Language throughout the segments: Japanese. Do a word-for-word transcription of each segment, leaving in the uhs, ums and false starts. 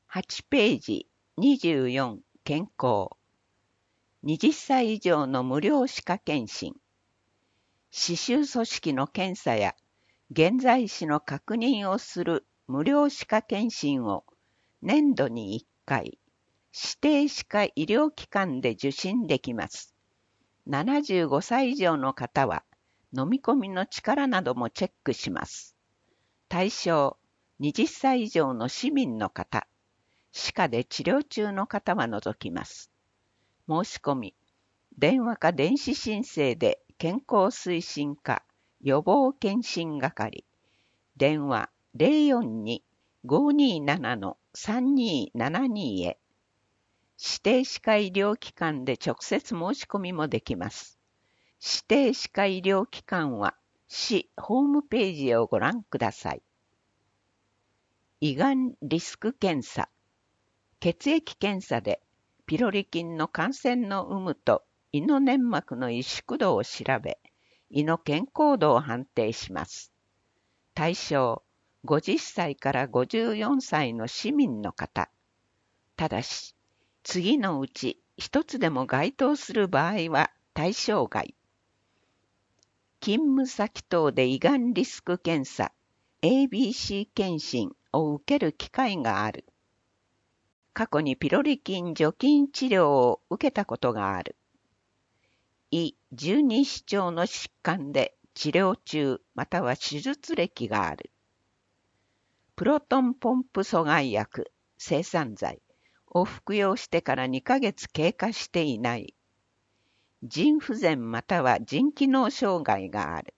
はちページにじゅうよん健康。はたち以上の無料歯科検診。歯周組織の検査や現在歯の確認をする無料歯科検診を年度にいっかい、指定歯科医療機関で受診できます。ななじゅうごさい以上の方は飲み込みの力などもチェックします。対象、はたち以上の市民の方、歯科で治療中の方は除きます。申し込み、電話か電子申請で健康推進課予防検診係、電話 ゼロよんに ごーにーなな さんにーななに へ、指定歯科医療機関で直接申し込みもできます。指定歯科医療機関は市ホームページをご覧ください。胃がんリスク検査。血液検査でピロリ菌の感染の有無と胃の粘膜の萎縮度を調べ、胃の健康度を判定します。対象、ごじゅっさいからごじゅうよんさいの市民の方。ただし、次のうち一つでも該当する場合は対象外。勤務先等で胃がんリスク検査 エービーシー 検診を受ける機会がある。過去にピロリ菌除菌治療を受けたことがある。胃十二指腸の疾患で治療中または手術歴がある。プロトンポンプ阻害薬、制酸剤を服用してからにかげつ経過していない。腎不全または腎機能障害がある。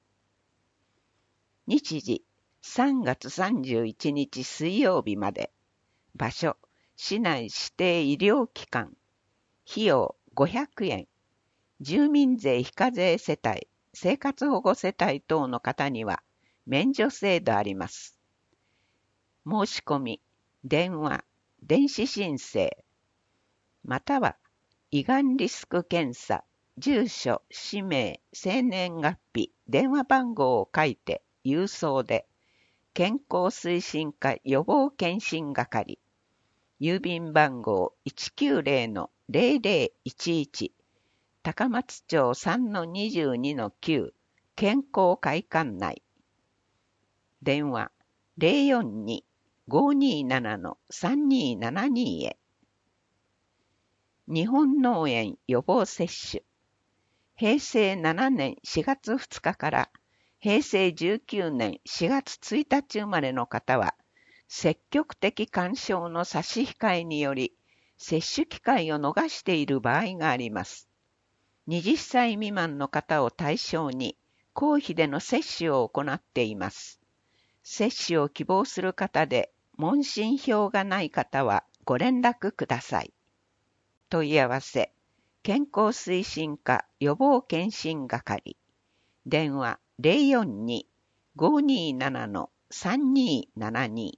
日時、さんがつさんじゅういちにち水曜日まで。場所、市内指定医療機関。費用ごひゃくえん。住民税非課税世帯、生活保護世帯等の方には免除制度あります。申し込み、電話、電子申請、または胃がんリスク検査、住所、氏名、生年月日、電話番号を書いて郵送で、健康推進課予防検診係、郵便番号 いちきゅうゼロ ゼロゼロいちいち、高松町 さんのにじゅうにのきゅう 健康会館内。電話 ゼロよんに ごーにーなな さんにーななに へ。日本脳炎予防接種。へいせいななねんしがつふつかからへいせいじゅうきゅうねんしがつついたち生まれの方は、積極的干渉の差し控えにより、接種機会を逃している場合があります。はたち未満の方を対象に、公費での接種を行っています。接種を希望する方で、問診票がない方はご連絡ください。問い合わせ、健康推進課予防検診係。電話 ゼロよんに ごーにーなな さんにーななに。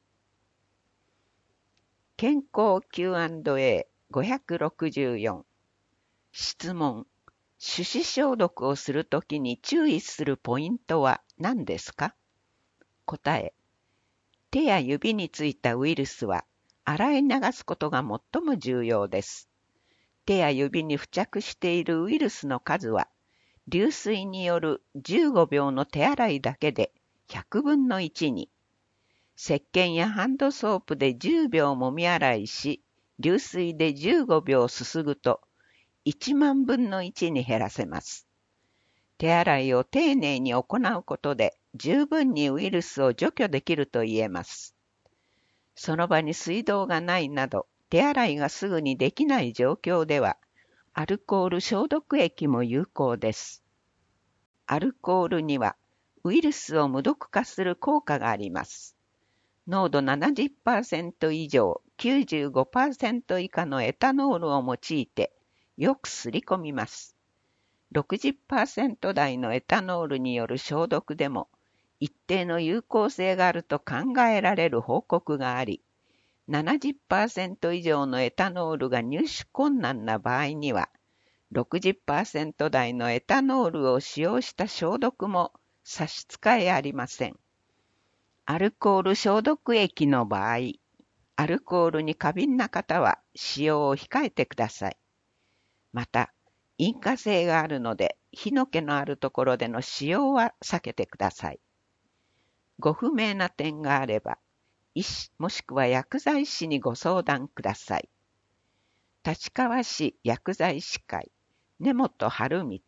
健康 キューアンドエーごひゃくろくじゅうよん。質問。手指消毒をするときに注意するポイントは何ですか？答え。手や指についたウイルスは洗い流すことが最も重要です。手や指に付着しているウイルスの数は、流水によるじゅうごびょうの手洗いだけでひゃくぶんのいちに。石鹸やハンドソープでじゅうびょうもみ洗いし、流水でじゅうごびょうすすぐと、いちまんぶんのいちに減らせます。手洗いを丁寧に行うことで、十分にウイルスを除去できると言えます。その場に水道がないなど、手洗いがすぐにできない状況では、アルコール消毒液も有効です。アルコールには、ウイルスを無毒化する効果があります。濃度 ななじゅっパーセント 以上、きゅうじゅうごパーセント 以下のエタノールを用いて、よくすり込みます。ろくじゅっパーセント 台のエタノールによる消毒でも、一定の有効性があると考えられる報告があり、ななじゅっパーセント 以上のエタノールが入手困難な場合には、ろくじゅっパーセント 台のエタノールを使用した消毒も差し支えありません。アルコール消毒液の場合、 アルコールに過敏な方は使用を控えてください。また、引火性があるので、火の気のあるところでの使用は避けてください。ご不明な点があれば、医師もしくは薬剤師にご相談ください。立川市薬剤師会、根本春光。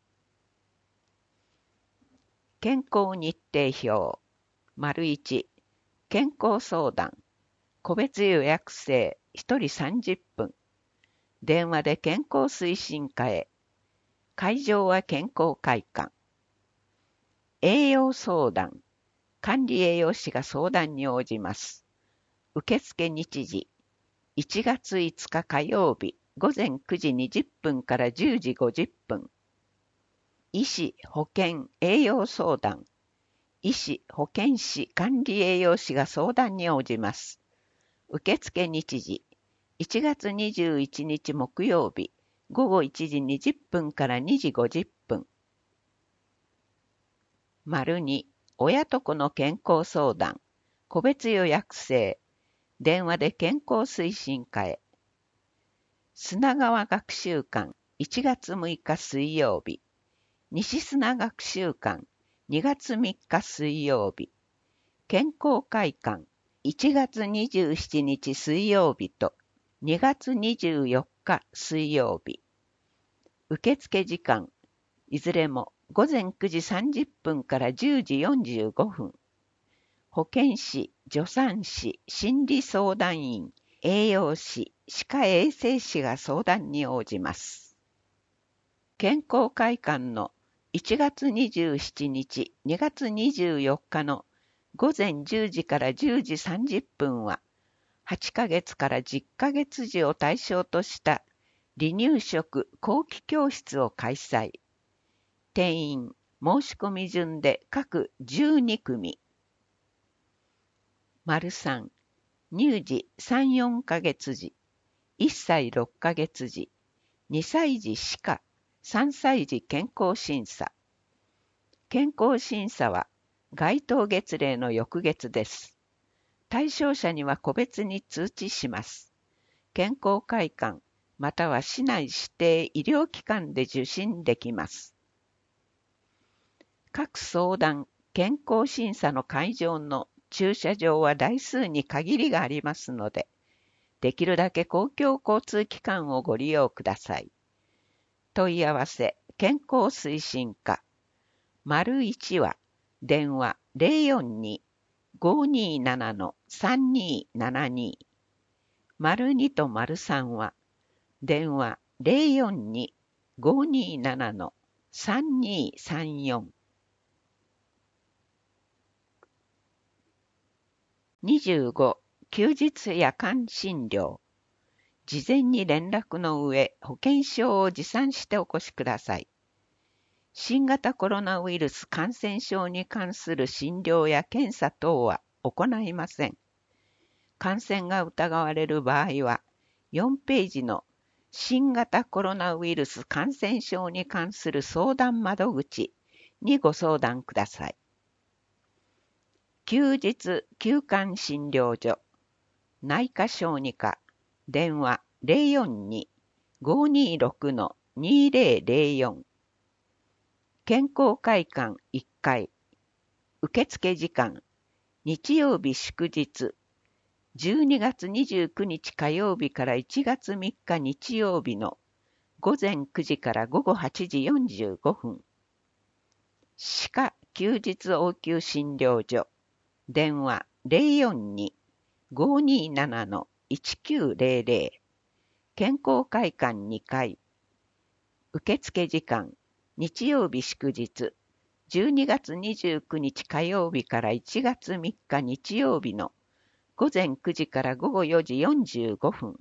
健康日程表。丸いち、健康相談。個別予約制、ひとりさんじゅっぷん。電話で健康推進課へ。会場は健康会館。栄養相談。管理栄養士が相談に応じます。受付日時。いちがついつか火曜日、ごぜんくじにじゅっぷんからじゅうじごじゅっぷん。医師、保健、栄養相談。医師、保健師、管理栄養士が相談に応じます。受付日時。いちがつにじゅういちにち木曜日、ごごいちじにじゅっぷんからにじごじゅっぷん。丸に、親と子の健康相談。個別予約制。電話で健康推進課へ。砂川学習館いちがつむいか水曜日。西砂学習館にがつみっか水曜日。健康会館いちがつにじゅうしちにち水曜日とにがつにじゅうよっか水曜日。受付時間いずれもごぜんくじさんじゅっぷんからじゅうじよんじゅうごふん。保健師、助産師、心理相談員、栄養士、歯科衛生士が相談に応じます。健康会館のいちがつにじゅうしちにち、にがつにじゅうよっかのごぜんじゅうじからじゅうじさんじゅっぷんは、はちかげつからじゅっかげつ児を対象とした離乳食後期教室を開催。定員、申し込み順で各じゅうにくみ。丸さん、乳児さん、よんかげつ児、いっさいろっかげつ児、にさい児歯科、さんさい児健康審査。健康審査は該当月齢の翌月です。対象者には個別に通知します。健康会館または市内指定医療機関で受診できます。各相談、健康審査の会場の駐車場は台数に限りがありますので、できるだけ公共交通機関をご利用ください。問い合わせ、健康推進課。丸いちは、電話 ゼロよんに ごにーなな さんにーななに。丸にと丸さんは、電話 ゼロよんに ごにーなな さんにーさんよん。にじゅうご、休日夜間診療。事前に連絡の上、保険証を持参してお越しください。新型コロナウイルス感染症に関する診療や検査等は行いません。感染が疑われる場合は、よんページの新型コロナウイルス感染症に関する相談窓口にご相談ください。休日休館診療所、内科小児科、電話 ゼロよんに ごにーろく にーぜろぜろよん。健康会館いっかい。受付時間、日曜日祝日、じゅうにがつにじゅうくにち火曜日からいちがつみっか日曜日のごぜんくじからごごはちじよんじゅうごふん。歯科休日応急診療所、電話 ゼロよんに ごにーなな いちきゅうぜろぜろ。健康会館にかい。受付時間、日曜日祝日、じゅうにがつにじゅうくにち火曜日からいちがつみっか日曜日のごぜんくじからごごよじよんじゅうごふん。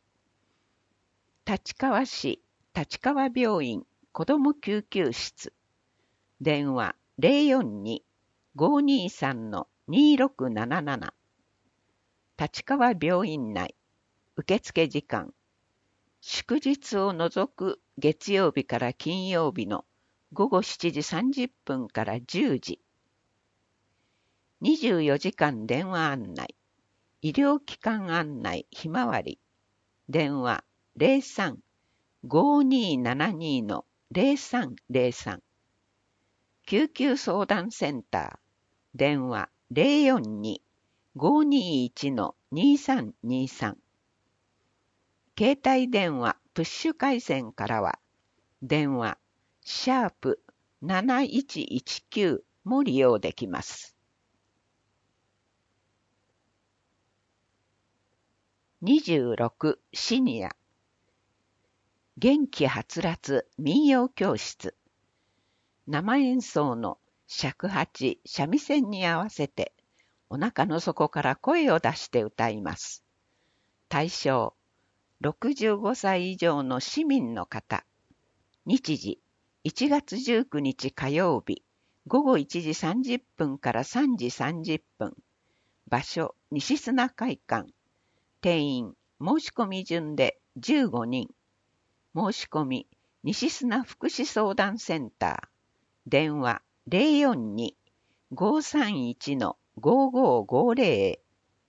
立川市立川病院子ども救急室、電話 ゼロよんに ごにーさん にーろくなななな。立川病院内、受付時間、祝日を除く月曜日から金曜日のごごしちじさんじゅっぷんからじゅうじ。にじゅうよじかん電話案内。 医療機関案内ひまわり。電話 ゼロさん ごーにーななにー のゼロさんゼロさん。救急相談センター。電話 ゼロよんに ごーにーいち のにーさんにーさん。携帯電話プッシュ回線からは、電話シャープなないちいちきゅうも利用できます。にじゅうろくシニア。元気はつらつ民謡教室。生演奏の尺八、三味線に合わせて、お腹の底から声を出して歌います。対象、ろくじゅうごさい以上の市民の方。日時、いちがつじゅうくにち火曜日、ごごいちじさんじゅっぷんからさんじさんじゅっぷん。場所、西砂会館。定員、申し込み順でじゅうごにん。申し込み、西砂福祉相談センター。電話 ゼロよんに ごーさんいち のごーごーごーゼロ。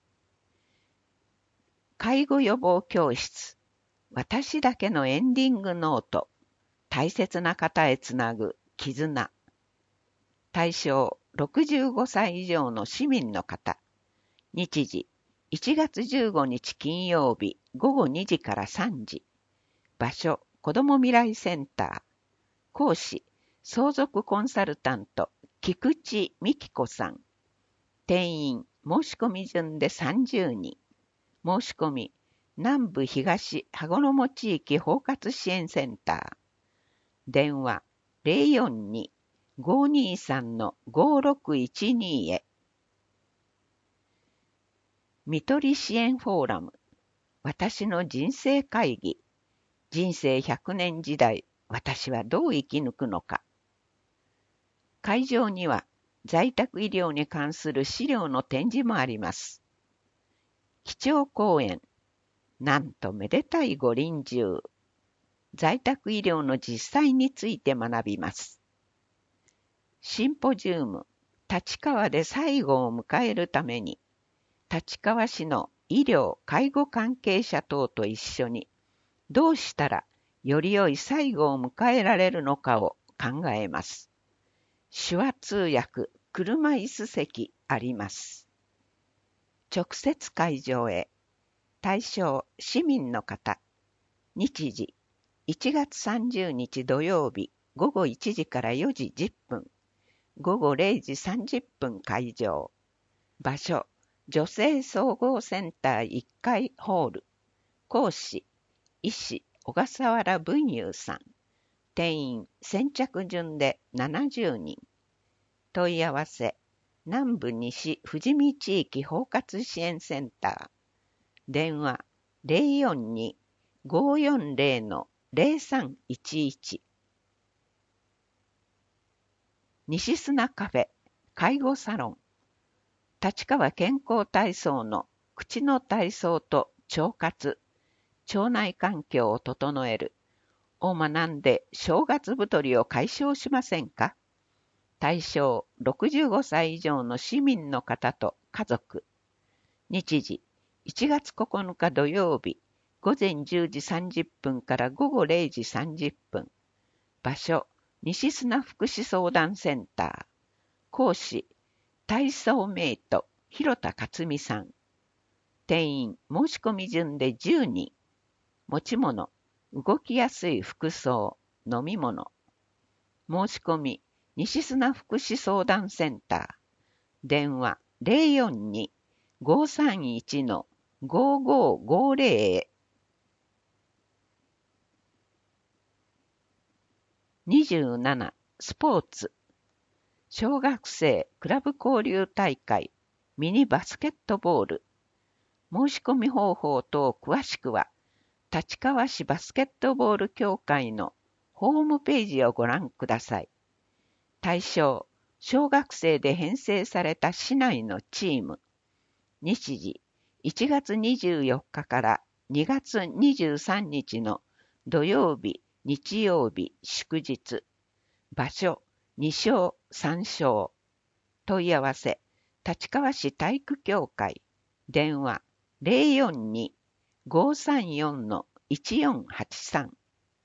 介護予防教室。私だけのエンディングノート。大切な方へつなぐ絆。対象ろくじゅうごさい以上の市民の方。日時いちがつじゅうごにち金曜日ごごにじからさんじ。場所子ども未来センター。講師相続コンサルタント菊池美希子さん。定員申し込み順でさんじゅうにん。申し込み南部東羽衣地域包括支援センター。電話 ゼロよんに ごーにーさん のごーろくいちにー へ。看取り支援フォーラム。私の人生会議。人生ひゃくねん時代、私はどう生き抜くのか。会場には在宅医療に関する資料の展示もあります。基調講演。なんとめでたいご臨終。在宅医療の実際について学びます。シンポジウム。立川で最後を迎えるために、立川市の医療・介護関係者等と一緒に、どうしたらより良い最後を迎えられるのかを考えます。手話通訳、車椅子席あります。直接会場へ。対象、市民の方。日時、いちがつさんじゅうにち土曜日、ごごいちじからよじじゅっぷん。ごごれいじさんじゅっぷん会場。場所、女性総合センターいっかいホール。講師、医師、小笠原文雄さん。定員、先着順でななじゅうにん。問い合わせ、南部西富士見地域包括支援センター。電話、ゼロよんに ごーよんゼロ のゼロさんいちいち。西砂カフェ、介護サロン。立川健康体操の口の体操と腸活、腸内環境を整えるを学んで正月太りを解消しませんか？対象ろくじゅうごさい以上の市民の方と家族。日時いちがつここのか土曜日ごぜんじゅうじさんじゅっぷんからごごれいじさんじゅっぷん。場所西砂福祉相談センター。講師体操メイト、広田克美さん。定員、申し込み順でじゅうにん。持ち物、動きやすい服装、飲み物。申し込み、西砂福祉相談センター。電話、ゼロよんに ごーさんいち のごーごーごーゼロ へ。にじゅうなな、スポーツ。小学生クラブ交流大会ミニバスケットボール。申し込み方法等詳しくは、立川市バスケットボール協会のホームページをご覧ください。対象、小学生で編成された市内のチーム。日時、いちがつにじゅうよっかからにがつにじゅうさんにちの土曜日、日曜日、祝日。場所、に小さん小。問い合わせ、立川市体育協会。電話ゼロよんに ごーさんよん いちよんはちさん。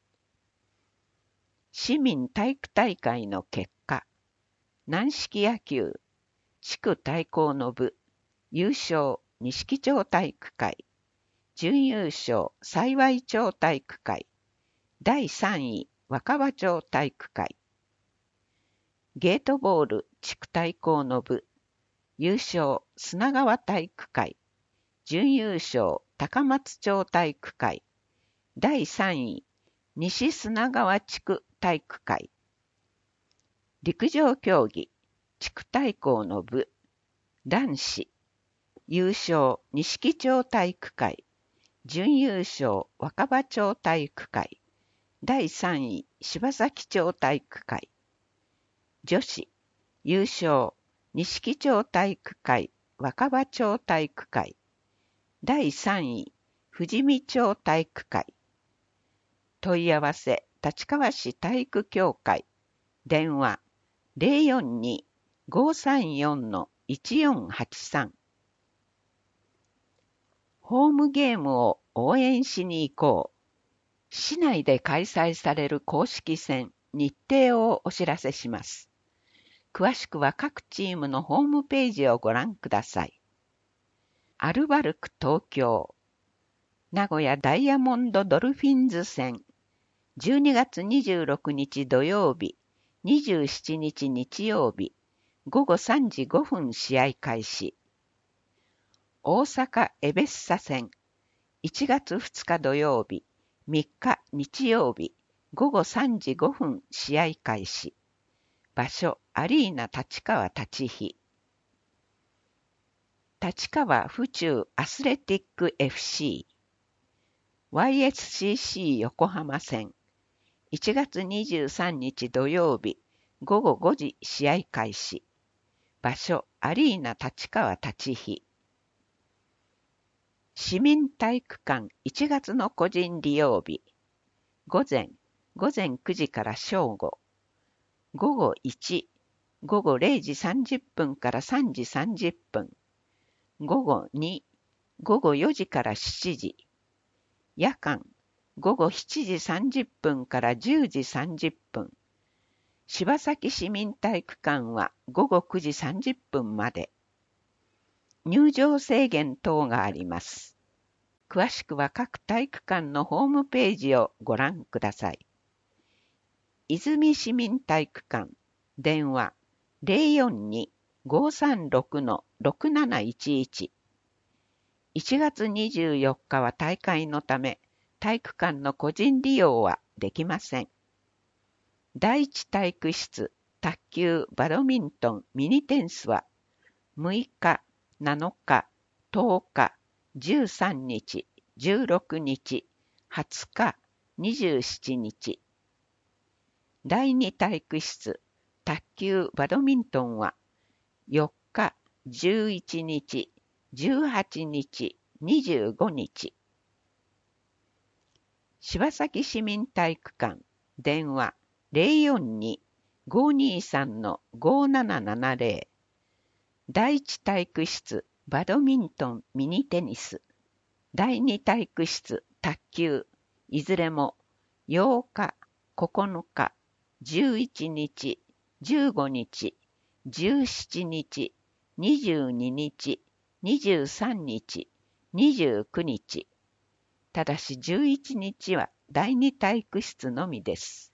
市民体育大会の結果、軟式野球、地区対抗の部、優勝、錦町体育会、準優勝、幸町体育会、だいさんい、若葉町体育会、ゲートボール、地区対抗の部、優勝、砂川体育会、準優勝、高松町体育会、だいさんい、西砂川地区体育会、陸上競技、地区対抗の部、男子、優勝、錦町体育会、準優勝、若葉町体育会、だいさんい、柴崎町体育会、女子、優勝、錦町体育会、若葉町体育会、だいさんい、富士見町体育会。問い合わせ、立川市体育協会。電話、ゼロよんに ごーさんよん いちよんはちさん。ホームゲームを応援しに行こう。市内で開催される公式戦、日程をお知らせします。詳しくは各チームのホームページをご覧ください。アルバルク東京、名古屋ダイヤモンドドルフィンズ戦、じゅうにがつにじゅうろくにち土曜日、にじゅうしちにち日曜日、ごごさんじごふん試合開始。大阪エベッサ戦、いちがつふつか土曜日、みっか日曜日、ごごさんじごふん試合開始。場所、アリーナ立川立飛。立川府中アスレティック エフシー、ワイエスシーシー 横浜戦、いちがつにじゅうさんにち土曜日、ごごごじ試合開始。場所、アリーナ立川立飛。市民体育館いちがつの個人利用日。午前、午前くじから正午。午後いち、午後れいじさんじゅっぷんからさんじさんじゅっぷん。午後に、午後よじからしちじ。夜間、午後しちじさんじゅっぷんからじゅうじさんじゅっぷん。柴崎市民体育館はごごくじさんじゅっぷんまで。入場制限等があります。詳しくは各体育館のホームページをご覧ください。泉市民体育館、電話 ゼロよんに ごーさんろく ろくなないちいち。いちがつにじゅうよっかは大会のため、体育館の個人利用はできません。第一体育室、卓球、バドミントン、ミニテニスは、むいか、なのか、とおか、じゅうさんにち、じゅうろくにち、はつか、にじゅうしちにち。第二体育室、卓球、バドミントンは、よっか、じゅういちにち、じゅうはちにち、にじゅうごにち。柴崎市民体育館、電話ゼロよんに ごーにーさん ごーななななゼロ。第一体育室、バドミントン、ミニテニス。第二体育室、卓球。いずれもようか、ここのか、じゅういちにち、じゅうごにち、じゅうしちにち、にじゅうににち、にじゅうさんにち、にじゅうくにち。ただしじゅういちにちは第二体育室のみです。